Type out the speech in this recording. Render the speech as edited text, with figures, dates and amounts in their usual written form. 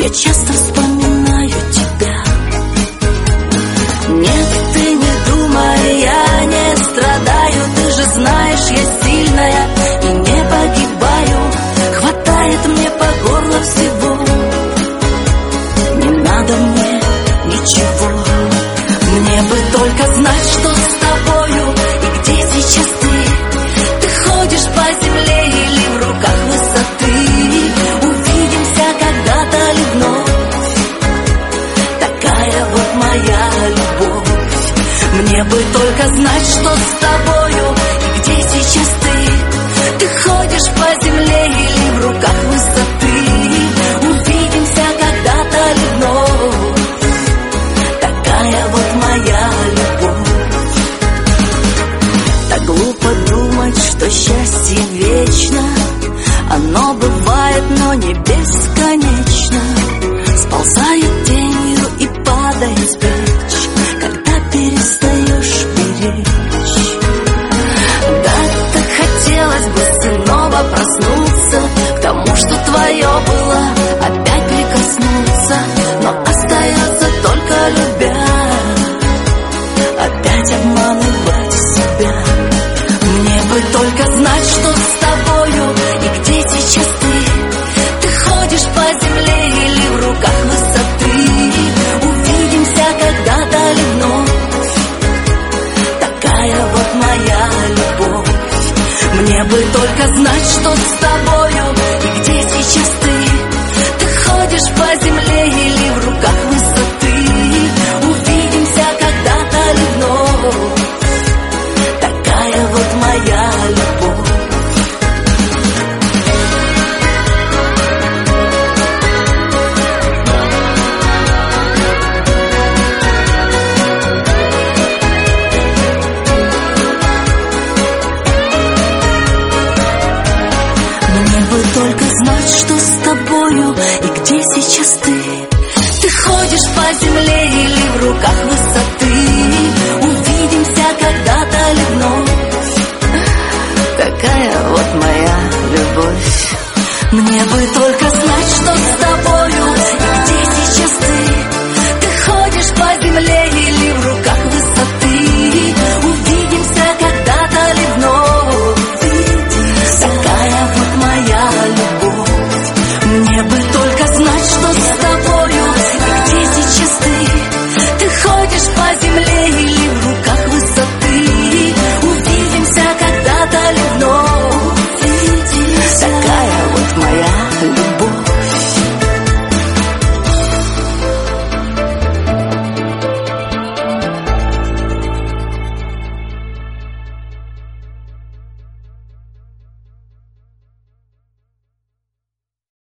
я часто вспоминаю тебя. Нет, ты не думай, я не страдаю. Ты же знаешь, я сильная и не погибаю. Хватает мне по горло всего, не надо мне ничего. Мне бы только знать, что с тобою и где сейчас ты. Ты ходишь по земле или в руках высоты. Увидимся когда-то ли вновь, такая вот моя любовь. Мне бы только знать, что с тобою и где сейчас ты. Ты ходишь по земле или в руках высоты. Увидимся когда-то ли вновь, такая вот моя любовь. Так глупо думать, что счастье вечно. Оно бывает, но не бесконечно. Сползает тенью и падает с плеч, когда перестаешь беречь. Да, так хотелось бы снова проснуться к тому, что твое было, опять прикоснуться. Но остается только любя, опять обманывать себя. Мне бы только знать, что с тобою и где сейчас ты. Ты ходишь по земле или в руках высоты. Увидимся когда-то ли вновь, такая вот моя любовь. Мне бы только знать, что с тобою и где сейчас ты. Ты ходишь по земле или в руках высоты. Увидимся когда-то ли вновь, такая вот моя любовь. Мне бы только знать, что с тобою и где сейчас ты. Ты ходишь по земле или в руках высоты.